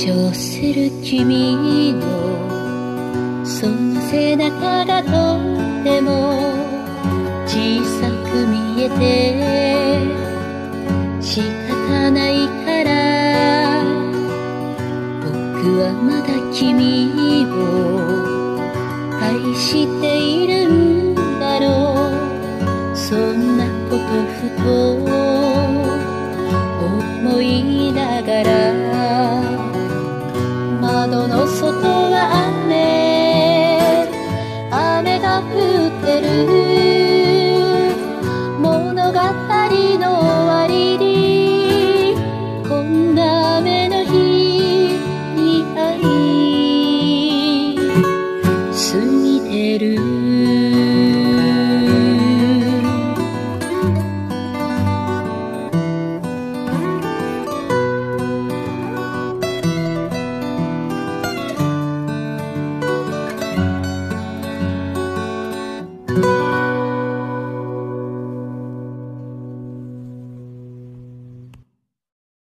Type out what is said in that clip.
長する君のその背中がとっても小さく見えて仕方ないから僕はまだ君を愛しているんだろう。そんなことふと